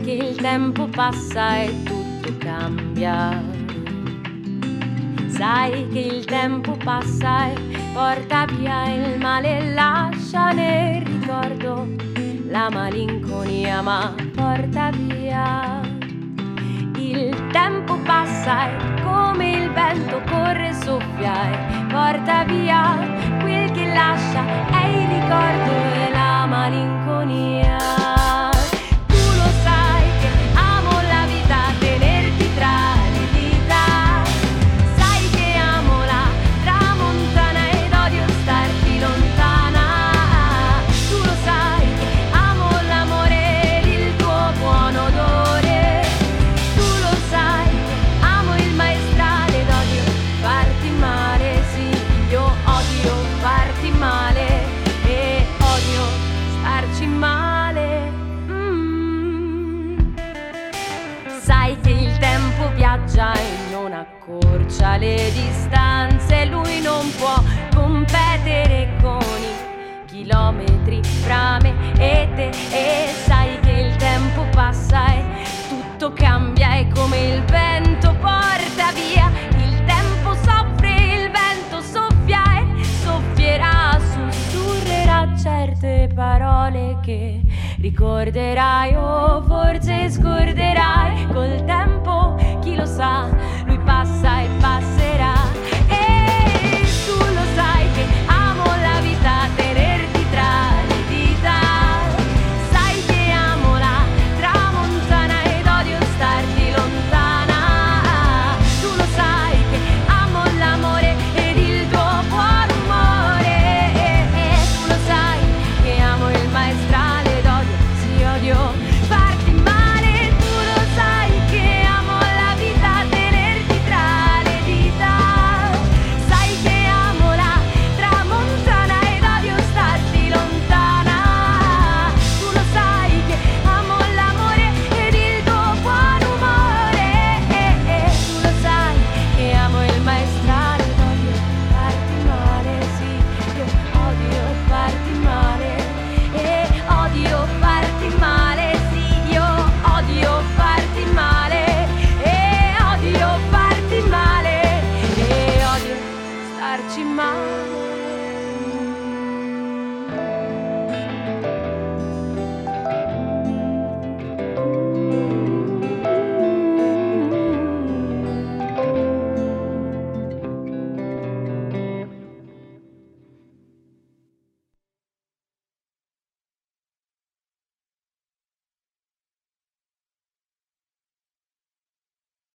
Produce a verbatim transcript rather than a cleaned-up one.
che il tempo passa e tutto cambia. Sai che il tempo passa e porta via il male e lascia nel ricordo la malinconia, ma porta via. Il tempo passa e come il vento corre e soffia e porta via quel che lascia è il ricordo e la malinconia. E non accorcia le distanze, lui non può competere con i chilometri fra me e te. E sai che il tempo passa e tutto cambia e come il vento porta via. Il tempo soffre, il vento soffia e soffierà, sussurrerà certe parole che ricorderai o forse scorderai.